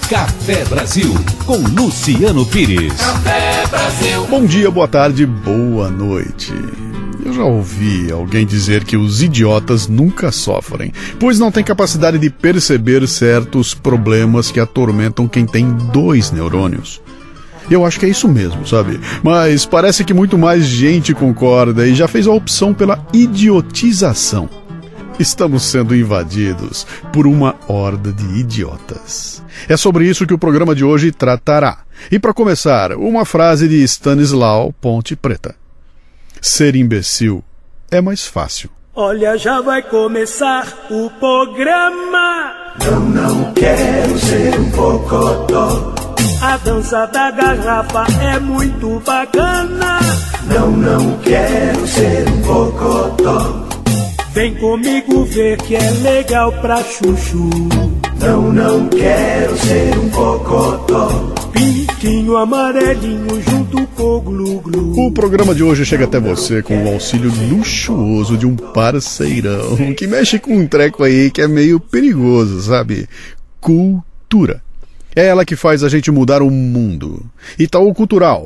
Café Brasil, com Luciano Pires. Café Brasil. Bom dia, boa tarde, boa noite. Eu já ouvi alguém dizer que os idiotas nunca sofrem, pois não têm capacidade de perceber certos problemas que atormentam quem tem 2 neurônios. Eu acho que é isso mesmo, sabe? Mas parece que muito mais gente concorda e já fez a opção pela idiotização. Estamos sendo invadidos por uma horda de idiotas. É sobre isso que o programa de hoje tratará. E para começar, uma frase de Stanislau Ponte Preta. Ser imbecil é mais fácil. Olha, já vai começar o programa. Não quero ser um bocodó. A dança da garrafa é muito bacana. Não quero ser um bocodó. Vem comigo ver que é legal pra chuchu. Não quero ser um bocodó. Pintinho amarelinho junto com o glu-glu. O programa de hoje chega até você com o auxílio luxuoso de um parceirão que mexe com um treco aí que é meio perigoso, sabe? Cultura. É ela que faz a gente mudar o mundo. Itaú Cultural,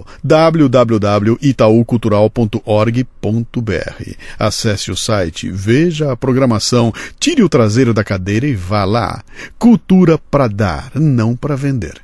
www.itaucultural.org.br. Acesse o site, veja a programação, tire o traseiro da cadeira e vá lá. Cultura para dar, não para vender.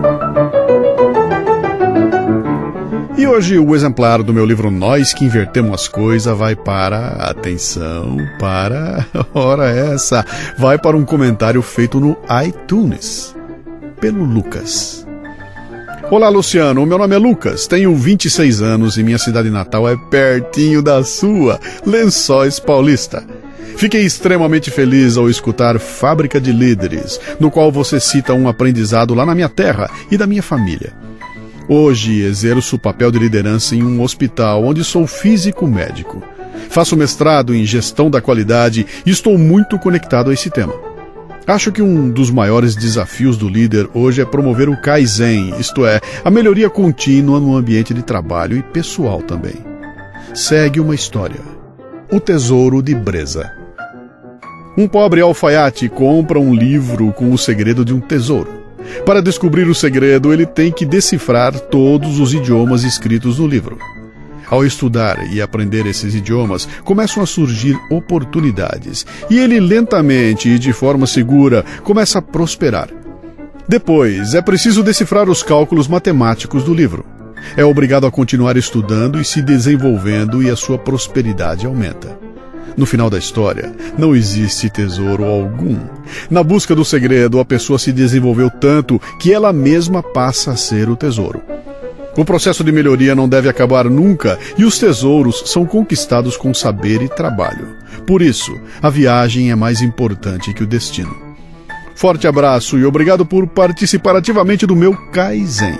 E hoje o exemplar do meu livro Nós que Invertemos as Coisas vai para, atenção, hora essa, vai para um comentário feito no iTunes. Pelo Lucas. Olá, Luciano, o meu nome é Lucas, tenho 26 anos e minha cidade natal é pertinho da sua, Lençóis Paulista. Fiquei extremamente feliz ao escutar Fábrica de Líderes, no qual você cita um aprendizado lá na minha terra e da minha família. Hoje exerço o papel de liderança em um hospital onde sou físico médico. Faço mestrado em gestão da qualidade e estou muito conectado a esse tema. Acho que um dos maiores desafios do líder hoje é promover o Kaizen, isto é, a melhoria contínua no ambiente de trabalho e pessoal também. Segue uma história. O Tesouro de Breza. Um pobre alfaiate compra um livro com o segredo de um tesouro. Para descobrir o segredo, ele tem que decifrar todos os idiomas escritos no livro. Ao estudar e aprender esses idiomas, começam a surgir oportunidades, e ele lentamente e de forma segura começa a prosperar. Depois, é preciso decifrar os cálculos matemáticos do livro. É obrigado a continuar estudando e se desenvolvendo e a sua prosperidade aumenta. No final da história, não existe tesouro algum. Na busca do segredo, a pessoa se desenvolveu tanto que ela mesma passa a ser o tesouro. O processo de melhoria não deve acabar nunca e os tesouros são conquistados com saber e trabalho. Por isso, a viagem é mais importante que o destino. Forte abraço e obrigado por participar ativamente do meu Kaizen.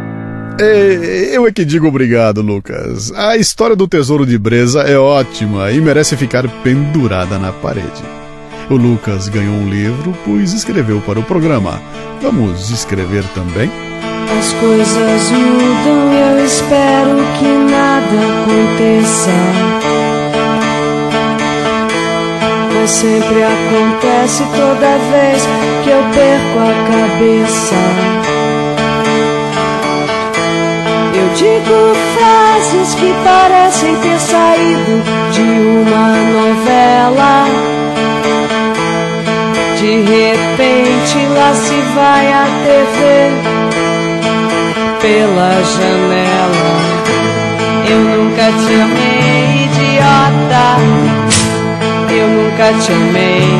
Eu é que digo obrigado, Lucas. A história do Tesouro de Breza é ótima e merece ficar pendurada na parede. O Lucas ganhou um livro, pois escreveu para o programa. Vamos escrever também? As coisas mudam e eu espero que nada aconteça. Mas sempre acontece toda vez que eu perco a cabeça. Eu digo frases que parecem ter saído de uma novela. De repente lá se vai a TV pela janela. Eu nunca te amei, idiota. Eu nunca te amei.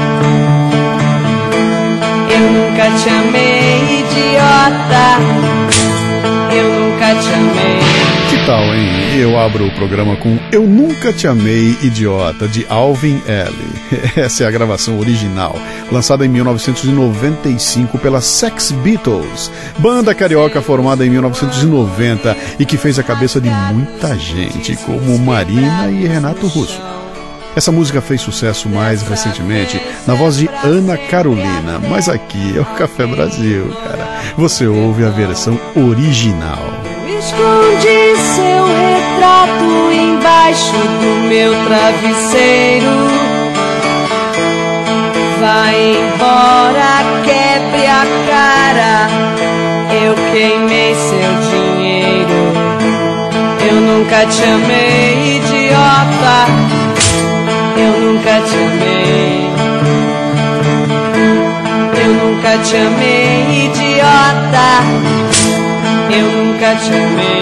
Eu nunca te amei, idiota. Eu nunca te amei. Que tal, hein? Eu abro o programa com Eu Nunca Te Amei, Idiota, de Alvin Ailey. Essa é a gravação original, lançada em 1995 pela Sex Beatles, banda carioca formada em 1990 e que fez a cabeça de muita gente, como Marina e Renato Russo. Essa música fez sucesso mais recentemente na voz de Ana Carolina, mas aqui é o Café Brasil, cara. Você ouve a versão original. Escondi seu retrato embaixo do meu travesseiro. Vai embora, quebre a cara queimei seu dinheiro. Eu nunca te amei, idiota. Eu nunca te amei. Eu nunca te amei, idiota. Eu nunca te amei.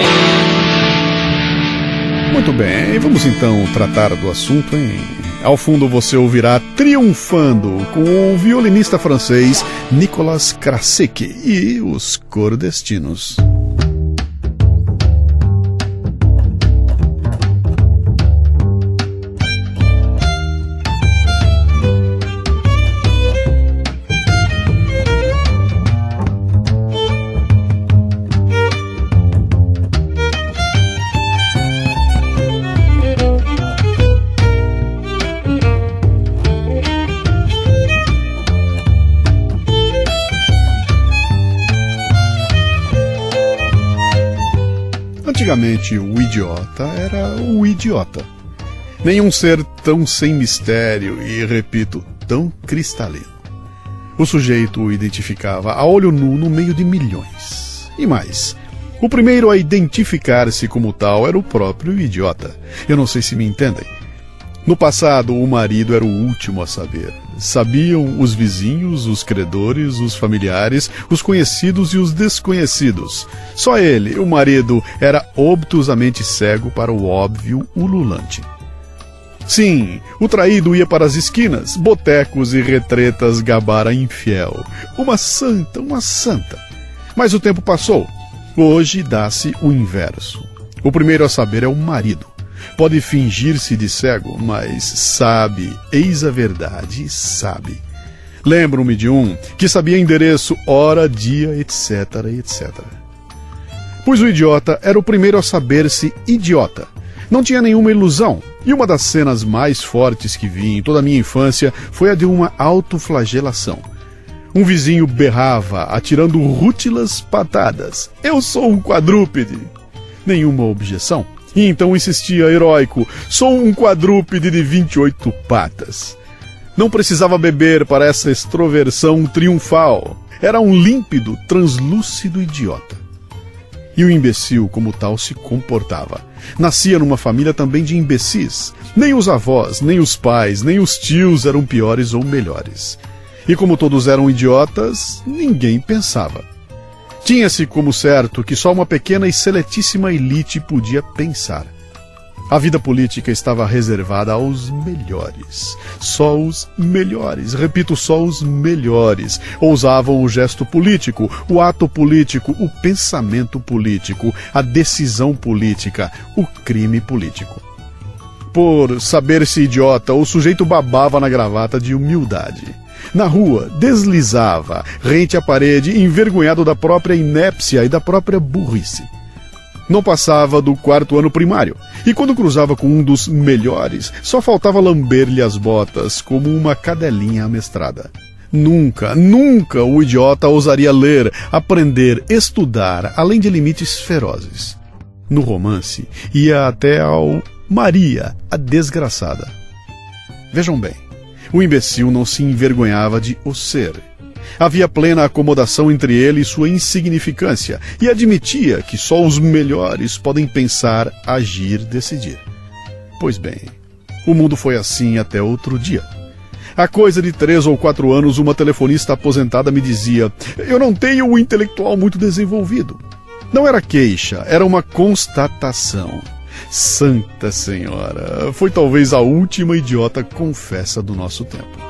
Muito bem, vamos então tratar do assunto, hein? Ao fundo você ouvirá Triunfando com o violinista francês Nicolas Krasicki e os Cordestinos. Antigamente, o idiota era o idiota. Nenhum ser tão sem mistério e, repito, tão cristalino. O sujeito o identificava a olho nu no meio de milhões. E mais, o primeiro a identificar-se como tal era o próprio idiota. Eu não sei se me entendem. No passado, o marido era o último a saber. Sabiam os vizinhos, os credores, os familiares, os conhecidos e os desconhecidos. Só ele, o marido, era obtusamente cego para o óbvio ululante. Sim, o traído ia para as esquinas, botecos e retretas gabar a infiel. Uma santa, uma santa. Mas o tempo passou. Hoje dá-se o inverso. O primeiro a saber é o marido. Pode fingir-se de cego, mas sabe, eis a verdade, sabe. Lembro-me de um que sabia endereço, hora, dia, etc, etc. Pois o idiota era o primeiro a saber-se idiota. Não tinha nenhuma ilusão, e uma das cenas mais fortes que vi em toda a minha infância foi a de uma autoflagelação. Um vizinho berrava, atirando rútilas patadas. Eu sou um quadrúpede. Nenhuma objeção. E então insistia, heróico, sou um quadrúpede de 28 patas. Não precisava beber para essa extroversão triunfal. Era um límpido, translúcido idiota. E o imbecil, como tal, se comportava. Nascia numa família também de imbecis. Nem os avós, nem os pais, nem os tios eram piores ou melhores. E como todos eram idiotas, ninguém pensava. Tinha-se como certo que só uma pequena e seletíssima elite podia pensar. A vida política estava reservada aos melhores. Só os melhores, repito, só os melhores, ousavam o gesto político, o ato político, o pensamento político, a decisão política, o crime político. Por saber-se idiota, o sujeito babava na gravata de humildade. Na rua, deslizava, rente à parede, envergonhado da própria inépcia e da própria burrice. Não passava do 4º ano primário, e quando cruzava com um dos melhores, só faltava lamber-lhe as botas, como uma cadelinha amestrada. Nunca, nunca o idiota ousaria ler, aprender, estudar, além de limites ferozes. No romance, ia até ao Maria, a desgraçada. Vejam bem. O imbecil não se envergonhava de o ser. Havia plena acomodação entre ele e sua insignificância, e admitia que só os melhores podem pensar, agir, decidir. Pois bem, o mundo foi assim até outro dia. Há coisa de 3 ou 4 anos, uma telefonista aposentada me dizia: eu não tenho o intelectual muito desenvolvido. Não era queixa, era uma constatação. Santa Senhora, foi talvez a última idiota confessa do nosso tempo.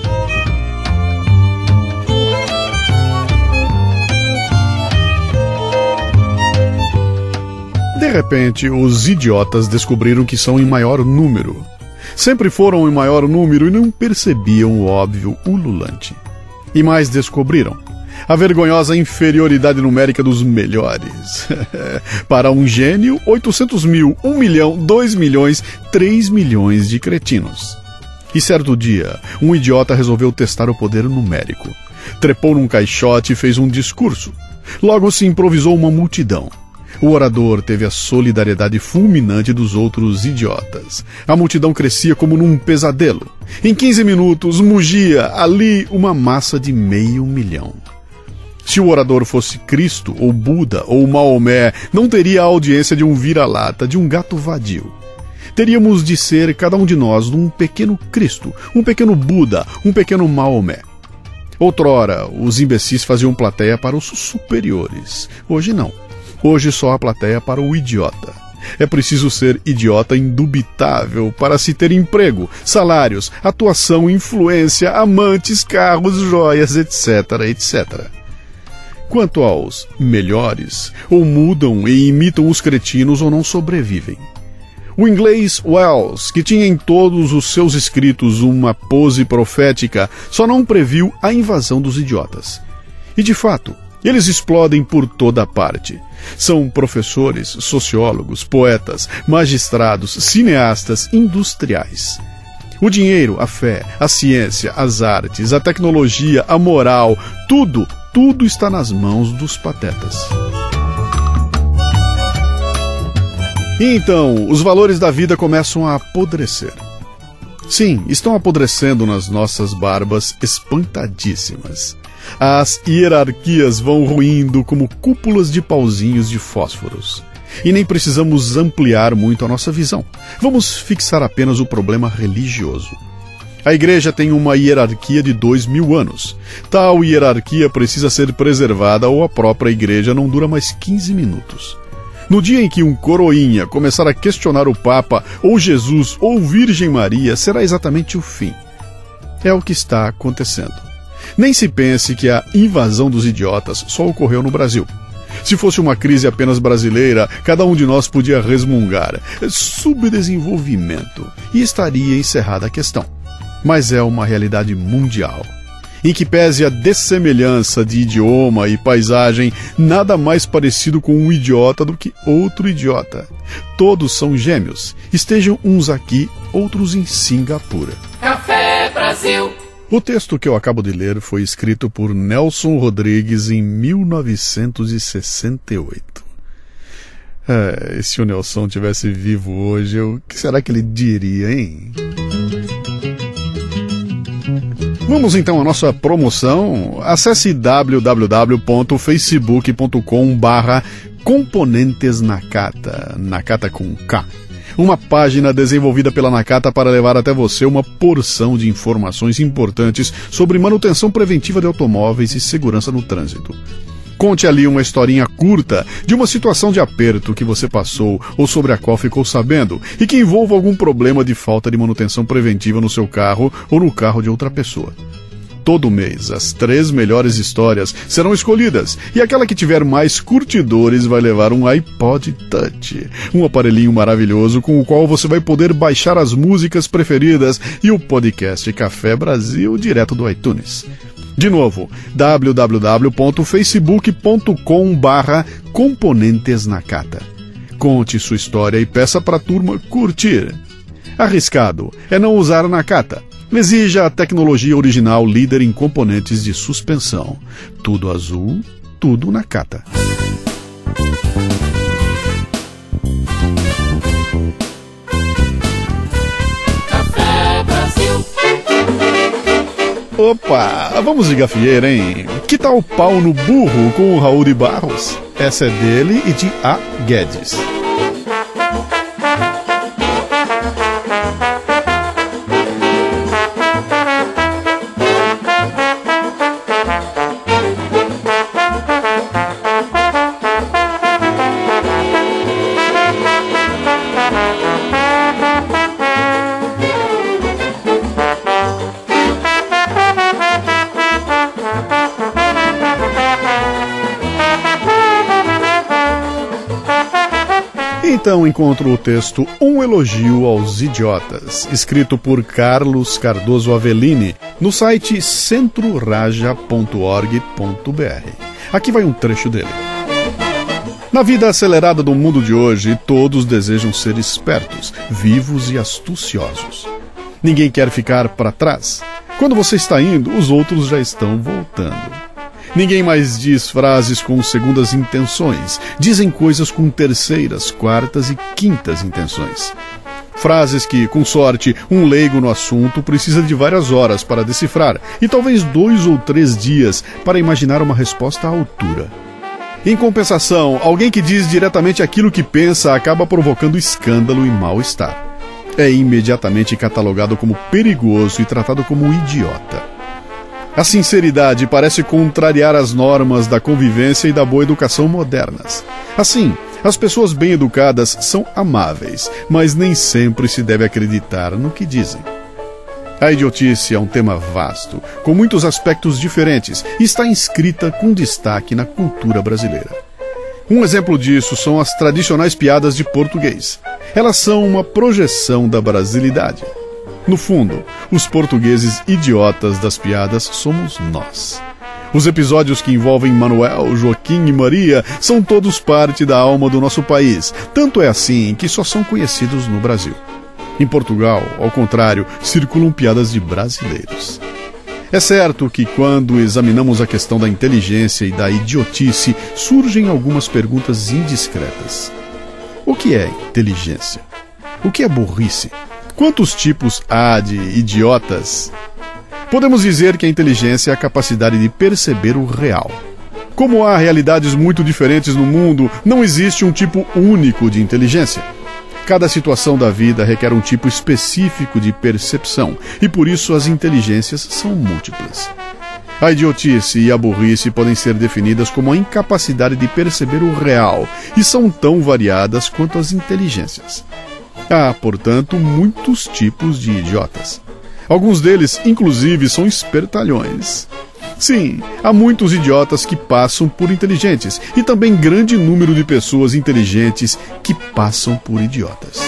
De repente, os idiotas descobriram que são em maior número. Sempre foram em maior número e não percebiam o óbvio ululante. E mais descobriram a vergonhosa inferioridade numérica dos melhores. Para um gênio, 800 mil, 1 milhão, 2 milhões, 3 milhões de cretinos. E certo dia, um idiota resolveu testar o poder numérico. Trepou num caixote e fez um discurso. Logo se improvisou uma multidão. O orador teve a solidariedade fulminante dos outros idiotas. A multidão crescia como num pesadelo. Em 15 minutos, mugia ali uma massa de 500 mil. Se o orador fosse Cristo, ou Buda, ou Maomé, não teria a audiência de um vira-lata, de um gato vadio. Teríamos de ser, cada um de nós, um pequeno Cristo, um pequeno Buda, um pequeno Maomé. Outrora, os imbecis faziam plateia para os superiores. Hoje não. Hoje só há plateia para o idiota. É preciso ser idiota indubitável para se ter emprego, salários, atuação, influência, amantes, carros, joias, etc, etc. Quanto aos melhores, ou mudam e imitam os cretinos ou não sobrevivem. O inglês Wells, que tinha em todos os seus escritos uma pose profética, só não previu a invasão dos idiotas. E de fato, eles explodem por toda parte. São professores, sociólogos, poetas, magistrados, cineastas, industriais. O dinheiro, a fé, a ciência, as artes, a tecnologia, a moral, tudo está nas mãos dos patetas. E então, os valores da vida começam a apodrecer. Sim, estão apodrecendo nas nossas barbas espantadíssimas. As hierarquias vão ruindo como cúpulas de pauzinhos de fósforos. E nem precisamos ampliar muito a nossa visão. Vamos fixar apenas o problema religioso. A igreja tem uma hierarquia de 2000 anos. Tal hierarquia precisa ser preservada ou a própria igreja não dura mais 15 minutos. No dia em que um coroinha começar a questionar o Papa, ou Jesus, ou Virgem Maria, será exatamente o fim. É o que está acontecendo. Nem se pense que a invasão dos idiotas só ocorreu no Brasil. Se fosse uma crise apenas brasileira, cada um de nós podia resmungar subdesenvolvimento e estaria encerrada a questão. Mas é uma realidade mundial, em que pese a dessemelhança de idioma e paisagem, nada mais parecido com um idiota do que outro idiota. Todos são gêmeos, estejam uns aqui, outros em Singapura. Café Brasil. O texto que eu acabo de ler foi escrito por Nelson Rodrigues em 1968. Se o Nelson tivesse vivo hoje, o que será que ele diria, hein? Vamos então à nossa promoção. Acesse www.facebook.com/componentesnakata, Nakata com K. Uma página desenvolvida pela Nakata para levar até você uma porção de informações importantes sobre manutenção preventiva de automóveis e segurança no trânsito. Conte ali uma historinha curta de uma situação de aperto que você passou ou sobre a qual ficou sabendo e que envolva algum problema de falta de manutenção preventiva no seu carro ou no carro de outra pessoa. Todo mês, as 3 melhores histórias serão escolhidas e aquela que tiver mais curtidores vai levar um iPod Touch, um aparelhinho maravilhoso com o qual você vai poder baixar as músicas preferidas e o podcast Café Brasil direto do iTunes. De novo, www.facebook.com/componentesnakata. Conte sua história e peça para a turma curtir. Arriscado é não usar Nakata. Exija a tecnologia original líder em componentes de suspensão. Tudo azul, tudo Nakata. Café Brasil. Opa, vamos de gafieira, hein? Que tal Pau no Burro com o Raul de Barros? Essa é dele e de A. Guedes. Então encontro o texto Um Elogio aos Idiotas, escrito por Carlos Cardoso Avellini, no site centroraja.org.br. Aqui vai um trecho dele. Na vida acelerada do mundo de hoje, todos desejam ser espertos, vivos e astuciosos. Ninguém quer ficar para trás. Quando você está indo, os outros já estão voltando. Ninguém mais diz frases com segundas intenções. Dizem coisas com terceiras, quartas e quintas intenções. Frases que, com sorte, um leigo no assunto precisa de várias horas para decifrar e talvez 2 ou 3 dias para imaginar uma resposta à altura. Em compensação, alguém que diz diretamente aquilo que pensa acaba provocando escândalo e mal-estar. É imediatamente catalogado como perigoso e tratado como idiota. A sinceridade parece contrariar as normas da convivência e da boa educação modernas. Assim, as pessoas bem educadas são amáveis, mas nem sempre se deve acreditar no que dizem. A idiotice é um tema vasto, com muitos aspectos diferentes, e está inscrita com destaque na cultura brasileira. Um exemplo disso são as tradicionais piadas de português. Elas são uma projeção da brasilidade. No fundo, os portugueses idiotas das piadas somos nós. Os episódios que envolvem Manuel, Joaquim e Maria são todos parte da alma do nosso país. Tanto é assim que só são conhecidos no Brasil. Em Portugal, ao contrário, circulam piadas de brasileiros. É certo que quando examinamos a questão da inteligência e da idiotice, surgem algumas perguntas indiscretas. O que é inteligência? O que é burrice? Quantos tipos há de idiotas? Podemos dizer que a inteligência é a capacidade de perceber o real. Como há realidades muito diferentes no mundo, não existe um tipo único de inteligência. Cada situação da vida requer um tipo específico de percepção, e por isso as inteligências são múltiplas. A idiotice e a burrice podem ser definidas como a incapacidade de perceber o real, e são tão variadas quanto as inteligências. Há, portanto, muitos tipos de idiotas. Alguns deles, inclusive, são espertalhões. Sim, há muitos idiotas que passam por inteligentes e também grande número de pessoas inteligentes que passam por idiotas.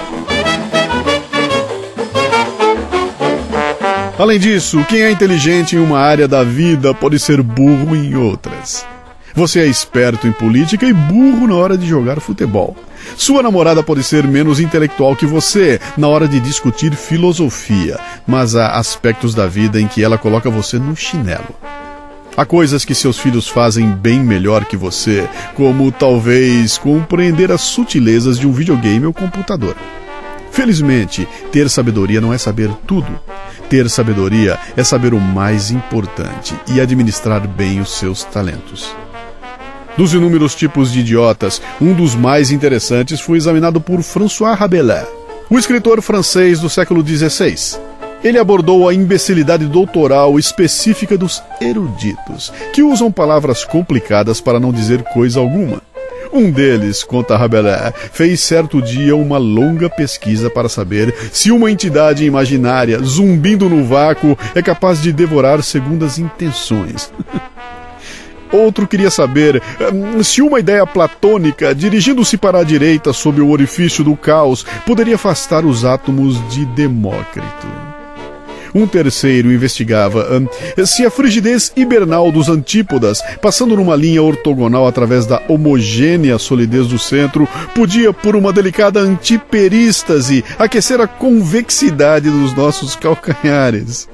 Além disso, quem é inteligente em uma área da vida pode ser burro em outras. Você é esperto em política e burro na hora de jogar futebol. Sua namorada pode ser menos intelectual que você na hora de discutir filosofia, mas há aspectos da vida em que ela coloca você no chinelo. Há coisas que seus filhos fazem bem melhor que você, como talvez compreender as sutilezas de um videogame ou computador. Felizmente, ter sabedoria não é saber tudo. Ter sabedoria é saber o mais importante e administrar bem os seus talentos. Dos inúmeros tipos de idiotas, um dos mais interessantes foi examinado por François Rabelais, o escritor francês do século XVI. Ele abordou a imbecilidade doutoral específica dos eruditos, que usam palavras complicadas para não dizer coisa alguma. Um deles, conta Rabelais, fez certo dia uma longa pesquisa para saber se uma entidade imaginária, zumbindo no vácuo, é capaz de devorar segundas intenções. Outro queria saber se uma ideia platônica, dirigindo-se para a direita sob o orifício do caos, poderia afastar os átomos de Demócrito. Um terceiro investigava se a frigidez hibernal dos antípodas, passando numa linha ortogonal através da homogênea solidez do centro, podia, por uma delicada antiperístase, aquecer a convexidade dos nossos calcanhares.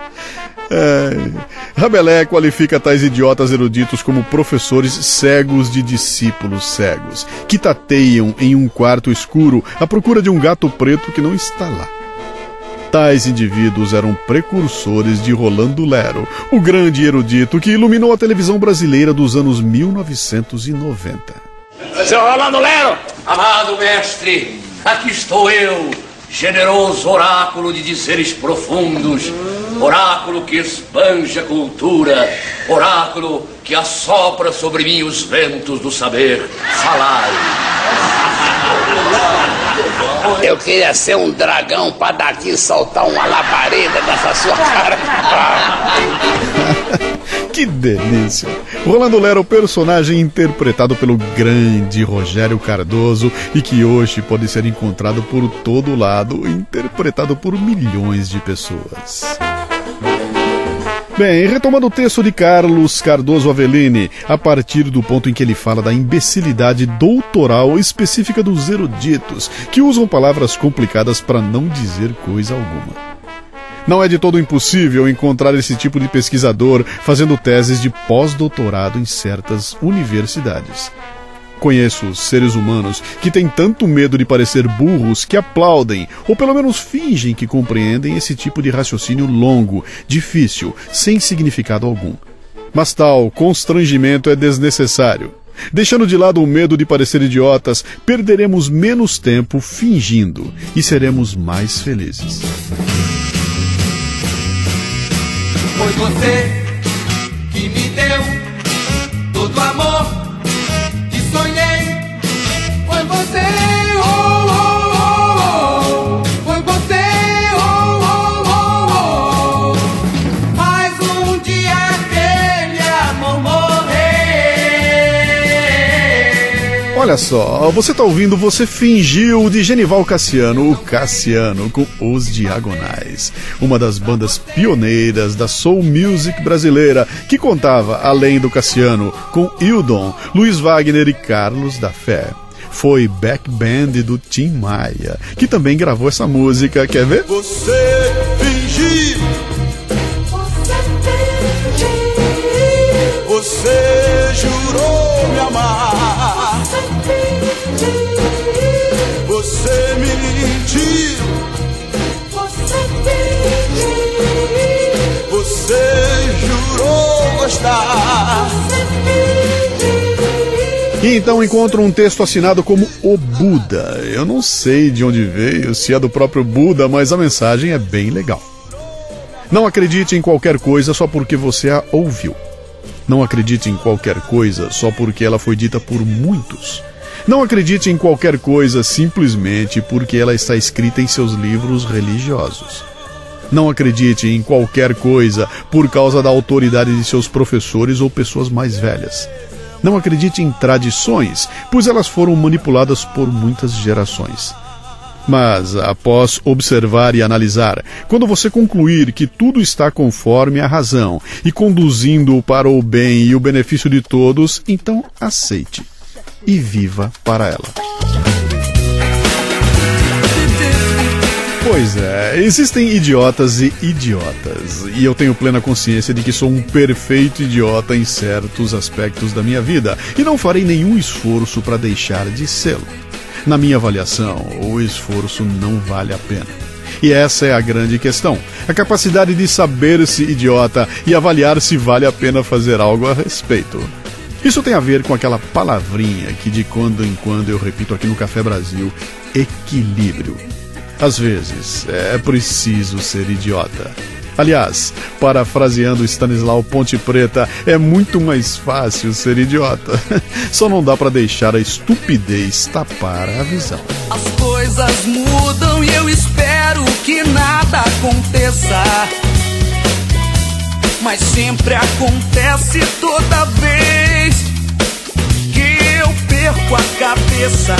Rabelais qualifica tais idiotas eruditos como professores cegos de discípulos cegos, que tateiam em um quarto escuro à procura de um gato preto que não está lá. Tais indivíduos eram precursores de Rolando Lero, o grande erudito que iluminou a televisão brasileira dos anos 1990. Seu Rolando Lero! Amado mestre, aqui estou eu, generoso oráculo de dizeres profundos, oráculo que espanja cultura, oráculo que assopra sobre mim os ventos do saber. Falai. Eu queria ser um dragão para daqui soltar uma labareda dessa sua cara. Que delícia! Rolando Lero, personagem interpretado pelo grande Rogério Cardoso e que hoje pode ser encontrado por todo lado, interpretado por milhões de pessoas. Bem, retomando o texto de Carlos Cardoso Avellini, a partir do ponto em que ele fala da imbecilidade doutoral específica dos eruditos, que usam palavras complicadas para não dizer coisa alguma. Não é de todo impossível encontrar esse tipo de pesquisador fazendo teses de pós-doutorado em certas universidades. Conheço seres humanos que têm tanto medo de parecer burros que aplaudem, ou pelo menos fingem que compreendem esse tipo de raciocínio longo, difícil, sem significado algum. Mas tal constrangimento é desnecessário. Deixando de lado o medo de parecer idiotas, perderemos menos tempo fingindo e seremos mais felizes. Foi você que me deu todo o amor que sonhei. Foi você, oh, oh, oh, oh. Foi você, oh, oh, oh, oh. Mais um dia aquele amor morrer. Olha só, você tá ouvindo Você Fingiu, de Genival Cassiano, o Cassiano, com Os Diagonais, uma das bandas pioneiras da soul music brasileira, que contava, além do Cassiano, com Hildon, Luiz Wagner e Carlos da Fé. Foi back band do Tim Maia, que também gravou essa música, quer ver? Você fingiu, você jurou me amar, você mentiu, você jurou gostar. E então encontro um texto assinado como O Buda. Eu não sei de onde veio, se é do próprio Buda, mas a mensagem é bem legal. Não acredite em qualquer coisa só porque você a ouviu. Não acredite em qualquer coisa só porque ela foi dita por muitos. Não acredite em qualquer coisa simplesmente porque ela está escrita em seus livros religiosos. Não acredite em qualquer coisa por causa da autoridade de seus professores ou pessoas mais velhas. Não acredite em tradições, pois elas foram manipuladas por muitas gerações. Mas, após observar e analisar, quando você concluir que tudo está conforme a razão e conduzindo para o bem e o benefício de todos, então aceite e viva para ela. Pois é, existem idiotas e idiotas, e eu tenho plena consciência de que sou um perfeito idiota em certos aspectos da minha vida, e não farei nenhum esforço para deixar de sê-lo. Na minha avaliação, o esforço não vale a pena. E essa é a grande questão, a capacidade de saber-se idiota e avaliar se vale a pena fazer algo a respeito. Isso tem a ver com aquela palavrinha que de quando em quando eu repito aqui no Café Brasil: equilíbrio. Às vezes, é preciso ser idiota. Aliás, parafraseando Stanislau Ponte Preta, é muito mais fácil ser idiota. Só não dá pra deixar a estupidez tapar a visão. As coisas mudam e eu espero que nada aconteça, mas sempre acontece toda vez que eu perco a cabeça.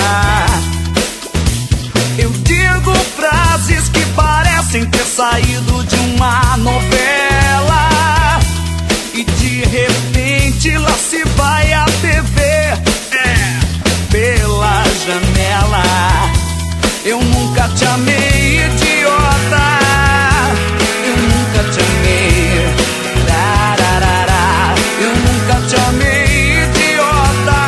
Eu digo frases que parecem ter saído de uma novela, e de repente lá se vai a TV pela janela. Eu nunca te amei, idiota. Eu nunca te amei. Eu nunca te amei, idiota.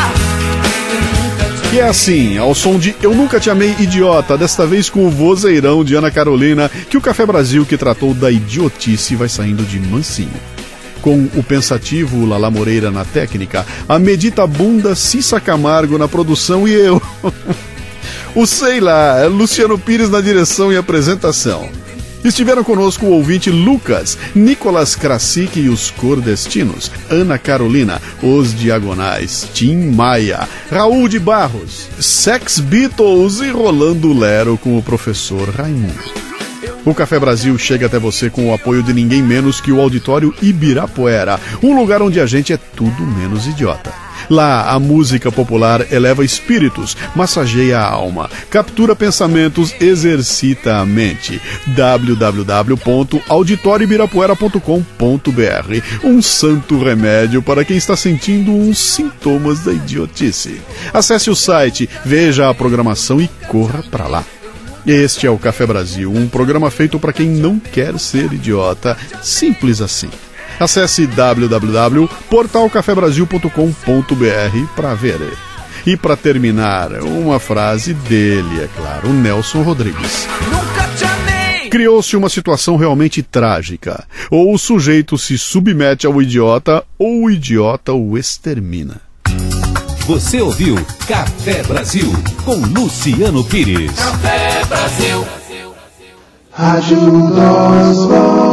E é assim, ao som de Eu Nunca Te Amei, Idiota, desta vez com o vozeirão de Ana Carolina, que o Café Brasil, que tratou da idiotice, vai saindo de mansinho. Com o pensativo Lala Moreira na técnica, a meditabunda Cissa Camargo na produção e eu, o sei lá, Luciano Pires na direção e apresentação. Estiveram conosco o ouvinte Lucas, Nicolas Krasik e os Cordestinos, Ana Carolina, Os Diagonais, Tim Maia, Raul de Barros, Sex Beatles e Rolando Lero com o professor Raimundo. O Café Brasil chega até você com o apoio de ninguém menos que o Auditório Ibirapuera, um lugar onde a gente é tudo menos idiota. Lá, a música popular eleva espíritos, massageia a alma, captura pensamentos, exercita a mente. www.auditorioibirapuera.com.br, um santo remédio para quem está sentindo uns sintomas da idiotice. Acesse o site, veja a programação e corra para lá. Este é o Café Brasil, um programa feito para quem não quer ser idiota, simples assim. Acesse www.portalcafebrasil.com.br para ver. E para terminar, uma frase dele, é claro, o Nelson Rodrigues. Nunca te amei. Criou-se uma situação realmente trágica. Ou o sujeito se submete ao idiota, ou o idiota o extermina. Você ouviu Café Brasil com Luciano Pires. Café Brasil. Ajuda os